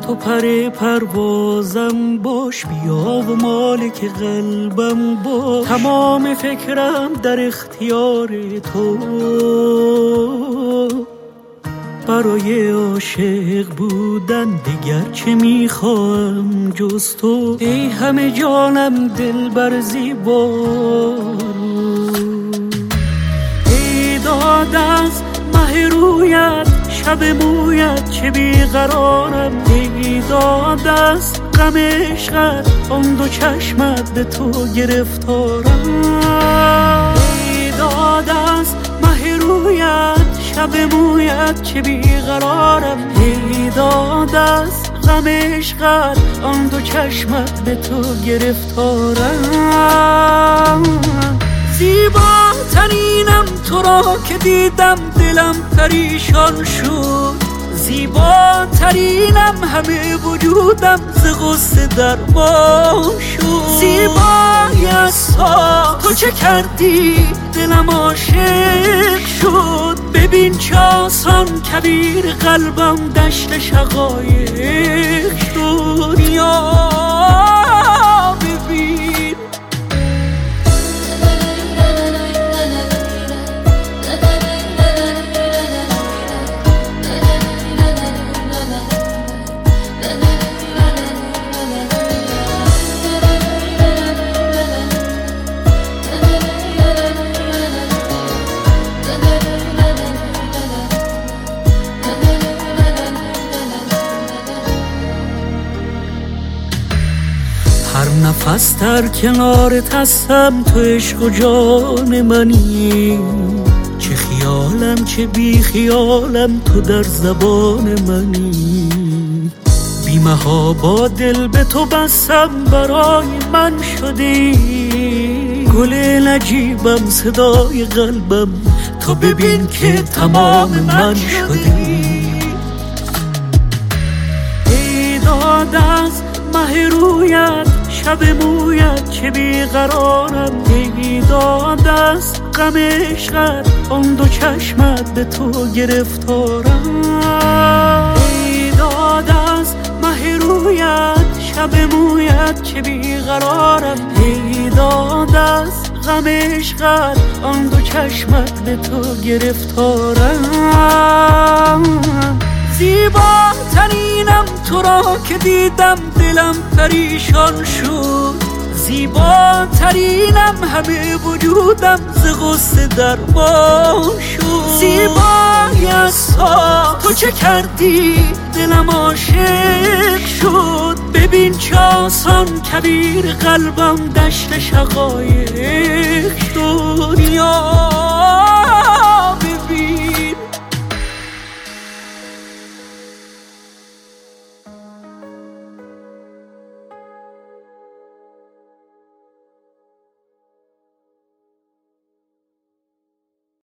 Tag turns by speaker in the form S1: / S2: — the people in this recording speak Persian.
S1: تو پر پروازم باش، بیا و مالک قلبم باش. تمام فکرم در اختیار تو، برای عاشق بودن دیگر چه میخواهم جز تو. ای همه جانم دلبر زیبا، ای داد از مه رویت شب مویت چه بیقرارم. ای داد از غم عشقت آن دو چشمت به تو گرفتارم. ای داد از مه رویت شب مویت چه بیقرارم. ای داد از غم عشقت آن دو چشمت به تو گرفتارم. زیباترینم تو را که دیدم دلم پریشان شد. زیباترینم همه وجودم ز غصه درمان شد. زیبایی از تو چه کردی دلم عاشق شد. ببین چه آسان کبیر قلبم دشت شقایق شد. یا ببین هر نفس در کنارت هستم، تو عشق و جان منی. چه خیالم چه بی خیالم تو در زبان منی. بیمه ها با دل به تو بستم برای من شدی. گل نجیبم صدای قلبم تو ببین که تمام من شدی. ای داد از مه رویت شب مویت چه بیقرارم. ای داد از غم عشقت آن دو چشمت به تو گرفتارم. ای داد از مه رویت شب مویت چه بیقرارم. ای داد از غم عشقت آن دو چشمت به تو گرفتارم. زیباترینم تو را که دیدم دلم پریشان شد. زیباترینم همه وجودم ز غصه درمان شد. زیبایی از تو چه کردی دلم عاشق شد. ببین چه آسان کبیر قلبم دشت شقایق شد. یا